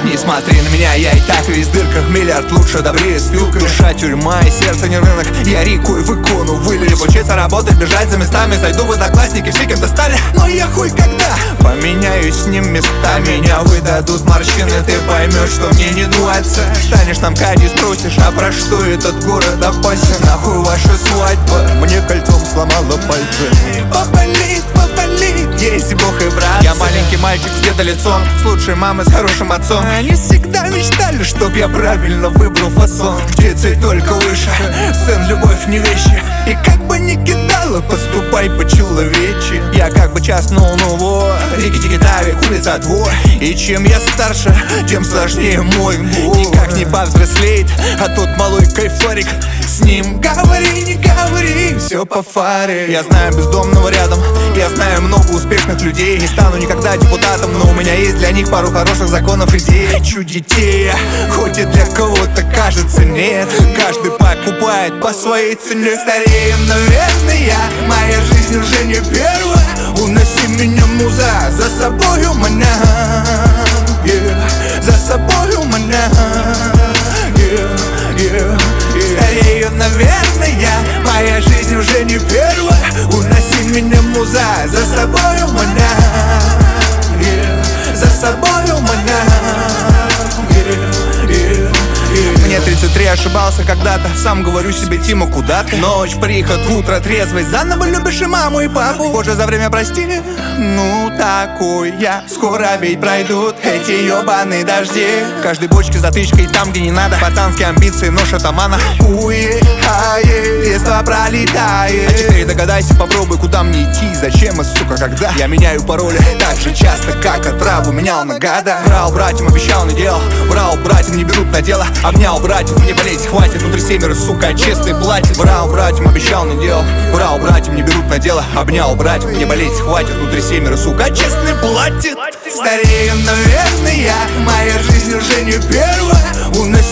Не смотри на меня, я и так весь в дырках. Миллиард лучше, добрее с вилкой. Душа тюрьма и сердце не рынок. Я рекой в икону вылечу. Учиться, работать, бежать за местами. Зайду в одноклассники, все кем-то стали. Но я хуй когда поменяюсь с ним местами. Меня выдадут морщины, ты поймешь, что мне не 20. Станешь там Кади, спросишь, а про что этот город опасен? Нахуй ваша свадьба, мне кольцом сломала пальцы. Поболит, поболит, есть Бог и брат. Я маленький мальчик с лицом, с лучшей мамой, с хорошим отцом. Они всегда мечтали, чтоб я правильно выбрал фасон. Где цель только выше, сын, любовь не вещи. И как бы ни кидала, поступай по-человечи. Я как бы час нового рики-тики-тави, улица двор. И чем я старше, тем сложнее мой бой. Никак не повзрослеет, а тот малой кайфарик. С ним говори, не говори, все по фаре. Я знаю бездомного рядом, я знаю много успешных людей. Не стану никогда депутатом, но у меня есть для них пару хороших законов, идей. Хочу детей, хоть и для кого-то кажется нет. Каждый покупает по своей цене. Стареем, наверное, моя жизнь уже не первая. Уноси меня, муза, за собою меня, за собою меня, Старею, наверное, моя жизнь уже не первая. Уноси меня, муза, за собою меня, за собою меня. Мне 33, ошибался когда-то. Сам говорю себе, Тима, куда ты? Ночь, приход, утро, трезвость. Заново любишь и маму, и папу. Боже, за время прости. Ну, такой я. Скоро ведь пройдут эти ебаные дожди. В каждой бочке затычка и там, где не надо. Пацанские амбиции, нож атамана. Детство пролетает. А теперь догадайся, попробуй, куда мне идти. Зачем и, сука, когда я меняю пароли так же часто, как отраву менял на года. Врал братьям, обещал, не делал. Врал братьям, не берут на дело. Обнял братьев, мне болеть хватит. Внутри семеро, сука, честный платит. Врал братьям, обещал, не делал. Врал братьям, не берут на дело. Обнял братьев, мне болеть хватит. Внутри семеро, сука, честный платит. Старею, наверное, моя жизнь уже не первая. Уноси